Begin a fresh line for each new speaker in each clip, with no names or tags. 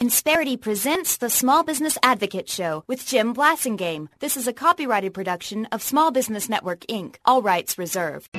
Insperity presents the Small Business Advocate Show with Jim Blasingame. This is a copyrighted production of Small Business Network, Inc., all rights reserved.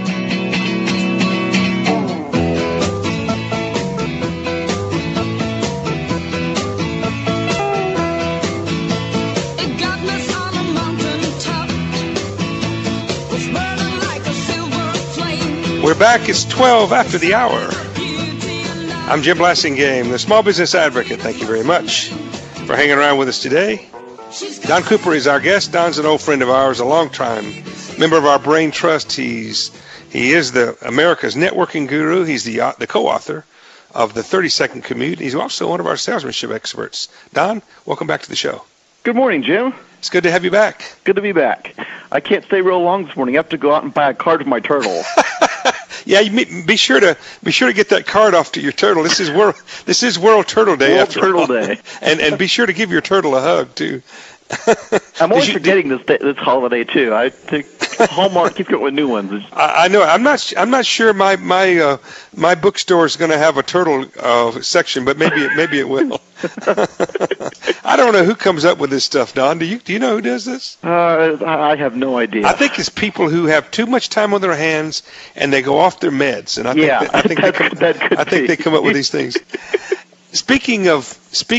We're back. It's 12 after the hour. I'm Jim Blasingame, the Small Business Advocate. Thank you very much for hanging around with us today. Don Cooper is our guest. Don's an old friend of ours, a long-time member of our Brain Trust. He is the America's networking guru. He's the co-author of the 30-Second Commute. He's also one of our salesmanship experts. Don, welcome back to the show.
Good morning, Jim.
It's good to have you back.
Good to be back. I can't stay real long this morning. I have to go out and buy a card for my turtle.
Yeah, be sure to get that card off to your turtle. This is World Turtle Day.
World Turtle Day.
And be sure to give your turtle a hug too.
I'm always forgetting this holiday too. I think Hallmark keeps going with new ones.
I know. I'm not sure my bookstore is going to have a turtle section, but maybe it will. I don't know who comes up with this stuff, Don. Do you know who does this?
I have no idea.
I think it's people who have too much time on their hands and they go off their meds. And I think they come up with these things. Speaking of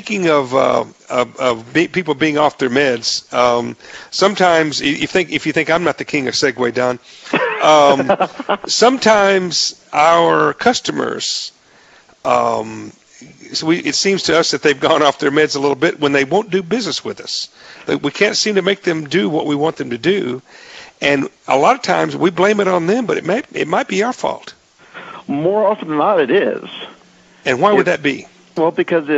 people being off their meds, sometimes if you think I'm not the king of Segway, Don, sometimes our customers, it seems to us that they've gone off their meds a little bit when they won't do business with us. We can't seem to make them do what we want them to do, and a lot of times we blame it on them, but it might be our fault.
More often than not, it is.
And why would that be?
Well, because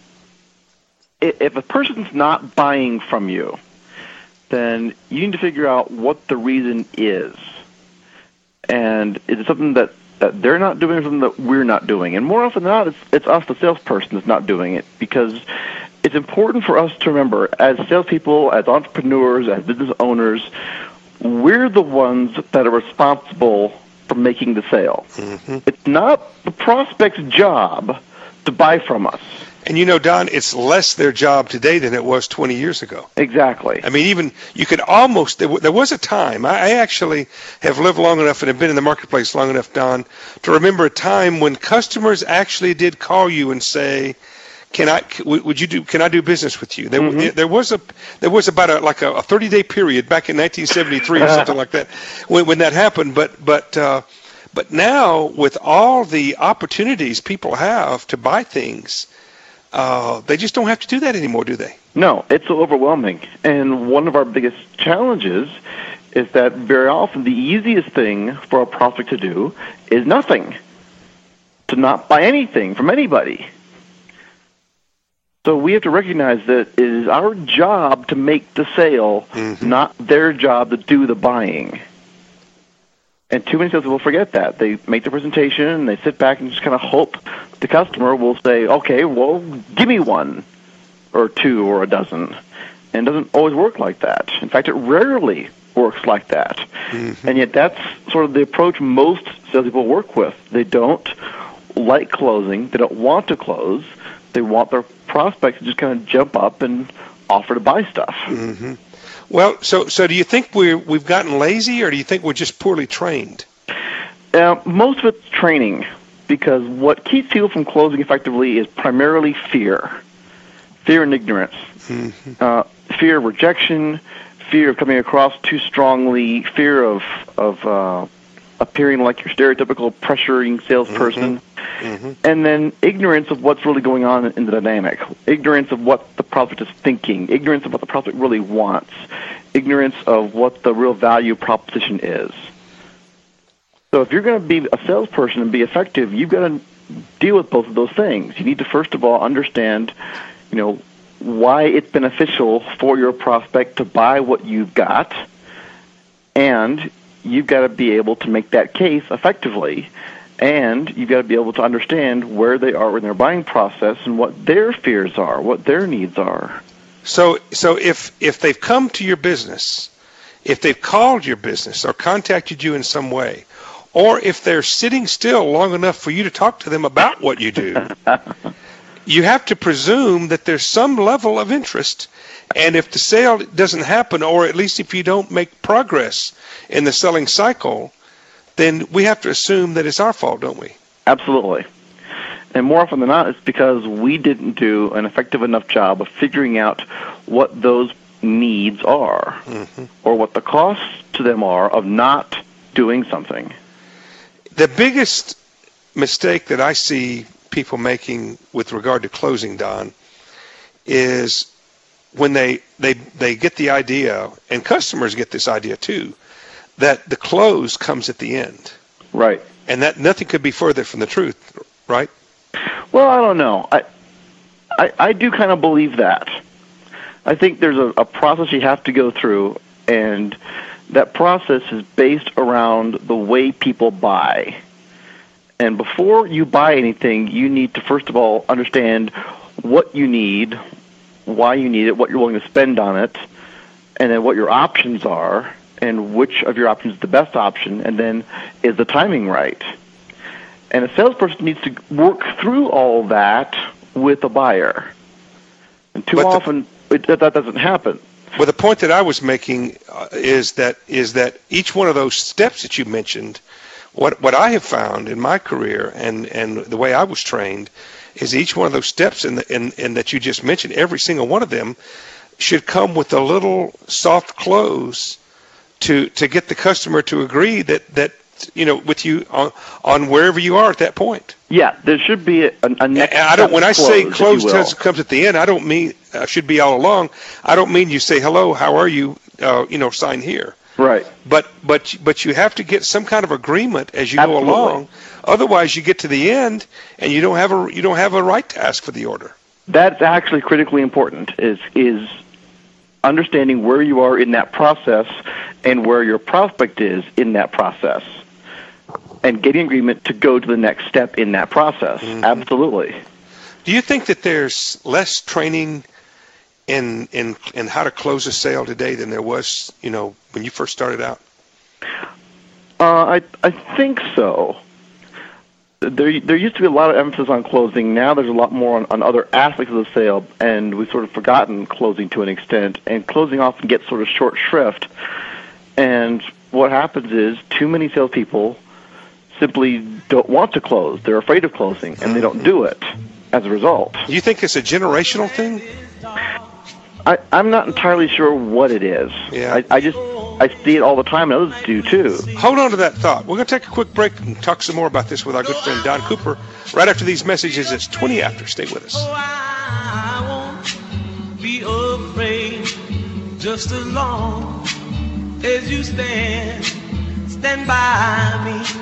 if a person's not buying from you, then you need to figure out what the reason is. And is it something that they're not doing or something that we're not doing? And more often than not, it's us, the salesperson, that's not doing it. Because it's important for us to remember, as salespeople, as entrepreneurs, as business owners, we're the ones that are responsible for making the sale. Mm-hmm. It's not the prospect's job to buy from us.
And you know, Don, it's less their job today than it was 20 years ago.
Exactly.
I mean, even you could almost, there was a time, I actually have lived long enough and have been in the marketplace long enough, Don, to remember a time when customers actually did call you and say, can I do business with you? There was about a 30-day period back in 1973 or something like that when that happened. But now, with all the opportunities people have to buy things, they just don't have to do that anymore, do they?
No, it's so overwhelming. And one of our biggest challenges is that very often the easiest thing for a prospect to do is nothing, to not buy anything from anybody. So we have to recognize that it is our job to make the sale, not their job to do the buying. And too many salespeople forget that. They make the presentation, and they sit back and just kind of hope the customer will say, okay, well, give me one or two or a dozen. And it doesn't always work like that. In fact, it rarely works like that. Mm-hmm. And yet that's sort of the approach most salespeople work with. They don't like closing. They don't want to close. They want their prospects to just kind of jump up and offer to buy stuff.
Mm-hmm. Well, so do you think we've gotten lazy, or do you think we're just poorly trained?
Most of it's training, because what keeps people from closing effectively is primarily fear and ignorance, fear of rejection, fear of coming across too strongly, fear of appearing like your stereotypical pressuring salesperson. Mm-hmm. And then ignorance of what's really going on in the dynamic, ignorance of what the prospect is thinking, ignorance of what the prospect really wants, ignorance of what the real value proposition is. So if you're going to be a salesperson and be effective, you've got to deal with both of those things. You need to, first of all, understand, why it's beneficial for your prospect to buy what you've got, and you've got to be able to make that case effectively. And you've got to be able to understand where they are in their buying process and what their fears are, what their needs are.
So if they've come to your business, if they've called your business or contacted you in some way, or if they're sitting still long enough for you to talk to them about what you do, you have to presume that there's some level of interest. And if the sale doesn't happen, or at least if you don't make progress in the selling cycle, then we have to assume that it's our fault, don't we?
Absolutely. And more often than not, it's because we didn't do an effective enough job of figuring out what those needs are, or what the costs to them are of not doing something.
The biggest mistake that I see people making with regard to closing, Don, is when they get the idea, and customers get this idea too, that the close comes at the end.
Right.
And that nothing could be further from the truth, right?
Well, I don't know. I do kind of believe that. I think there's a process you have to go through, and that process is based around the way people buy. And before you buy anything, you need to, first of all, understand what you need, why you need it, what you're willing to spend on it, and then what your options are, and which of your options is the best option, and then is the timing right. And a salesperson needs to work through all that with a buyer. And too often, that doesn't happen.
Well, the point that I was making is that each one of those steps that you mentioned, what I have found in my career and the way I was trained, is each one of those steps in that you just mentioned, every single one of them should come with a little soft close to get the customer to agree that with you on wherever you are at that point.
Yeah, there should be a next step.
When I say close comes at the end, I don't mean should be all along. I don't mean you say hello, how are you? Sign here.
Right.
But you have to get some kind of agreement as you go along. Otherwise, you get to the end and you don't have a right to ask for the order.
That's actually critically important. Is understanding where you are in that process and where your prospect is in that process, and getting agreement to go to the next step in that process. Absolutely.
Do you think that there's less training in how to close a sale today than there was, when you first started out?
I think so. There used to be a lot of emphasis on closing. Now there's a lot more on other aspects of the sale, and we've sort of forgotten closing to an extent, and closing often gets sort of short shrift. And what happens is too many salespeople simply don't want to close. They're afraid of closing, and they don't do it as a result.
Do you think it's a generational thing?
I'm not entirely sure what it is.
Yeah.
I see it all the time, and others do too.
Hold on to that thought. We're going to take a quick break and talk some more about this with our good friend Don Cooper right after these messages. It's 20 after. Stay with us.
I won't be afraid, just as long as you stand by me.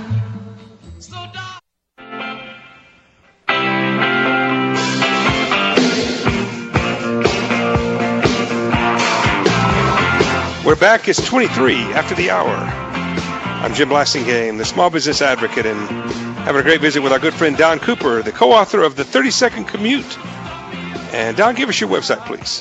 We're back. It's 23 after the hour. I'm Jim Blasingame, the Small Business Advocate, and having a great visit with our good friend Don Cooper, the co-author of The 30-Second Commute. And Don, give us your website, please.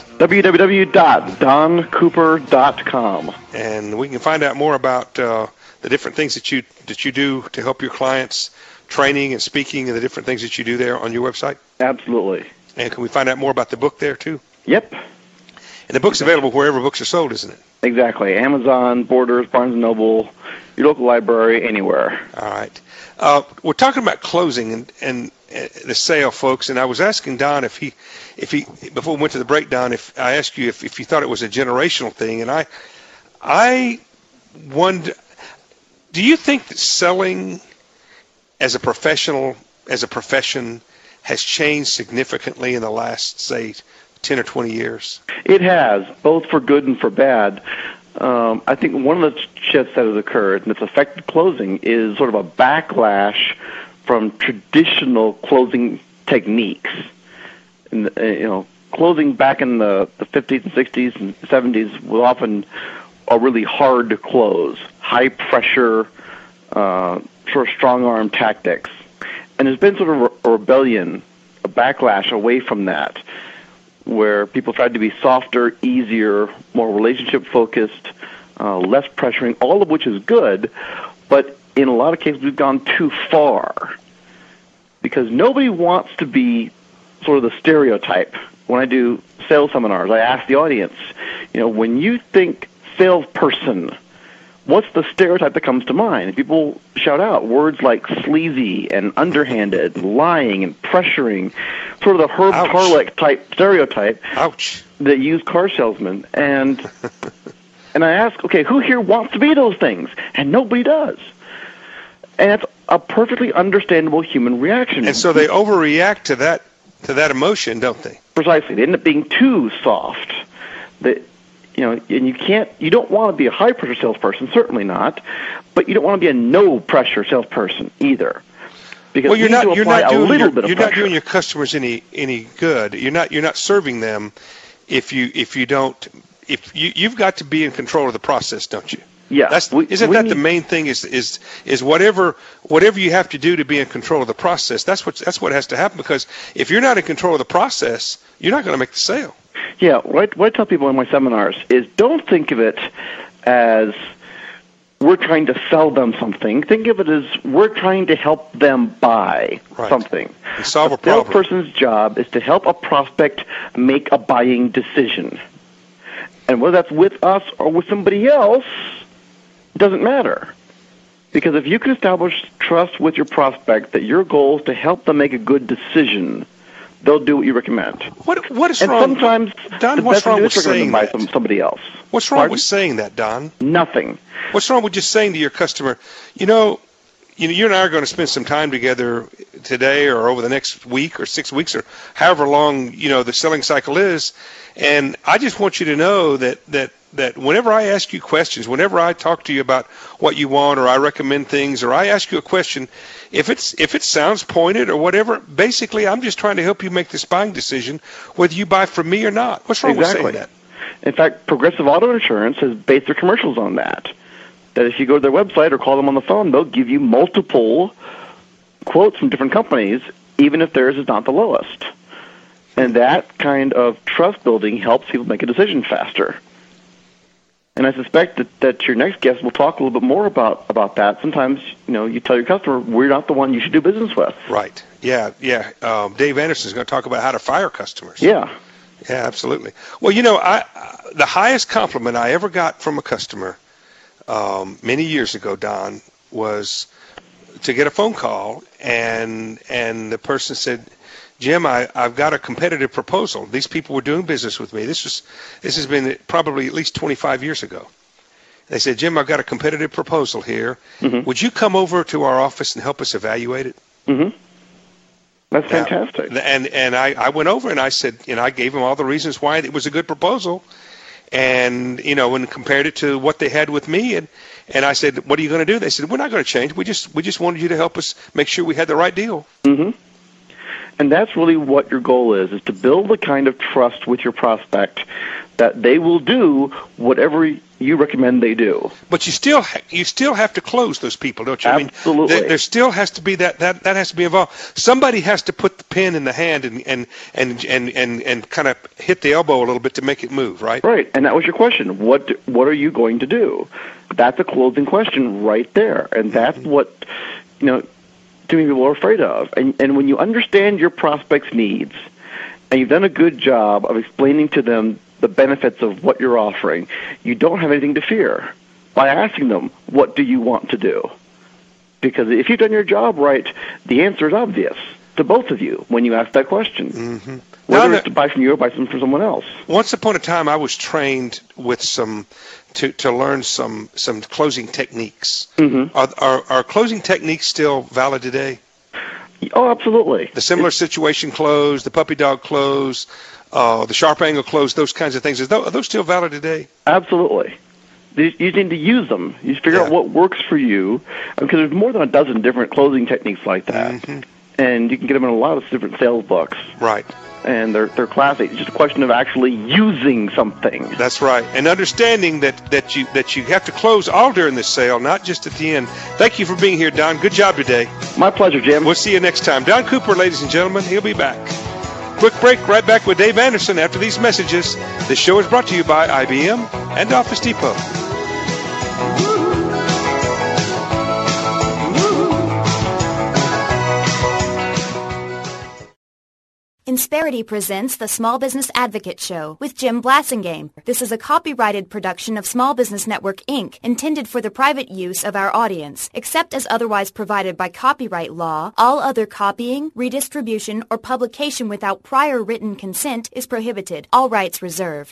www.doncooper.com.
And we can find out more about the different things that you do to help your clients, training and speaking, and the different things that you do there on your website.
Absolutely.
And can we find out more about the book there too?
Yep.
And the book's available wherever books are sold, isn't it?
Exactly. Amazon, Borders, Barnes & Noble, your local library, anywhere.
All right. We're talking about closing and the sale, folks, and I was asking Don if he before we went to the breakdown, if I asked you if you thought it was a generational thing, and I wonder, do you think that selling as a profession has changed significantly in the last, say, 10 or 20 years?
It has, both for good and for bad. I think one of the shifts that has occurred and that's affected closing is sort of a backlash from traditional closing techniques. And, closing back in the 50s and 60s and 70s was often a really hard to close, high pressure, sort of strong arm tactics. And there's been sort of a rebellion, a backlash away from that, where people tried to be softer, easier, more relationship-focused, less pressuring, all of which is good, but in a lot of cases we've gone too far because nobody wants to be sort of the stereotype. When I do sales seminars, I ask the audience, when you think salesperson, what's the stereotype that comes to mind? And people shout out words like sleazy and underhanded, lying and pressuring, sort of the Herb Tarlek type stereotype.
Ouch.
That use car salesmen. And I ask, okay, who here wants to be those things? And nobody does. And it's a perfectly understandable human reaction.
And so they overreact to that emotion, don't they?
Precisely. They end up being too soft. And you don't want to be a high pressure salesperson, certainly not, but you don't want to be a no pressure salesperson either. Because
you're not
doing
your customers any good. You're not serving them if you've got to be in control of the process, don't you?
Yeah.
Isn't that the main thing? Is whatever you have to do to be in control of the process. That's what has to happen, because if you're not in control of the process, you're not going to make the sale.
Yeah. What I tell people in my seminars is, don't think of it as we're trying to sell them something. Think of it as we're trying to help them buy something.
And solve a problem.
A salesperson's job is to help a prospect make a buying decision. And whether that's with us or with somebody else, doesn't matter. Because if you can establish trust with your prospect that your goal is to help them make a good decision, they'll do what you recommend.
What is
and
wrong?
Sometimes
Don,
the
what's
best
wrong
thing
with
is to
saying
buy
that?
Somebody else.
What's wrong with saying that, Don?
Nothing.
What's wrong with just saying to your customer, you and I are going to spend some time together today or over the next week or 6 weeks or however long, the selling cycle is, and I just want you to know that whenever I ask you questions, whenever I talk to you about what you want, or I recommend things, or I ask you a question, if it sounds pointed or whatever, basically I'm just trying to help you make this buying decision, whether you buy from me or not. What's wrong with saying that?
In fact, Progressive Auto Insurance has based their commercials on that. That if you go to their website or call them on the phone, they'll give you multiple quotes from different companies, even if theirs is not the lowest. And that kind of trust building helps people make a decision faster. And I suspect that your next guest will talk a little bit more about that. Sometimes, you tell your customer, we're not the one you should do business with.
Right. Yeah. Dave Anderson is going to talk about how to fire customers.
Yeah.
Yeah, absolutely. Well, the highest compliment I ever got from a customer many years ago, Don, was to get a phone call, and the person said, Jim, I've got a competitive proposal. These people were doing business with me. This has been probably at least 25 years ago. They said, Jim, I've got a competitive proposal here. Mm-hmm. Would you come over to our office and help us evaluate it?
Mm-hmm. That's fantastic.
And I went over and I said, I gave them all the reasons why it was a good proposal, and and compared it to what they had with me, and I said, what are you going to do? They said, we're not going to change. We just wanted you to help us make sure we had the right deal.
Mm-hmm. And that's really what your goal is to build the kind of trust with your prospect that they will do whatever you recommend they do.
But you still have to close those people, don't you?
Absolutely.
I mean, there still has to be that has to be involved. Somebody has to put the pen in the hand and kind of hit the elbow a little bit to make it move, right?
Right. And that was your question. What are you going to do? That's a closing question right there. And that's what too many people are afraid of. And when you understand your prospect's needs, and you've done a good job of explaining to them the benefits of what you're offering, you don't have anything to fear by asking them, what do you want to do? Because if you've done your job right, the answer is obvious to both of you when you ask that question. Mm-hmm. Whether it's to buy from you or buy from someone else.
Once upon a time, I was trained with to learn some closing techniques. Mm-hmm. Are closing techniques still valid today?
Oh, absolutely.
The similar situation close, the puppy dog close, the sharp angle close, those kinds of things. Are those still valid today?
Absolutely. You need to use them. You figure out what works for you, because there's more than a dozen different closing techniques like that. Mm-hmm. And you can get them in a lot of different sales books.
Right.
And they're classic. It's just a question of actually using something.
That's right. And understanding that you have to close all during this sale, not just at the end. Thank you for being here, Don. Good job today.
My pleasure, Jim.
We'll see you next time. Don Cooper, ladies and gentlemen, he'll be back. Quick break, right back with Dave Anderson after these messages. This show is brought to you by IBM and Office Depot.
In Insperity presents the Small Business Advocate Show with Jim Blasingame. This is a copyrighted production of Small Business Network, Inc., intended for the private use of our audience. Except as otherwise provided by copyright law, all other copying, redistribution, or publication without prior written consent is prohibited. All rights reserved.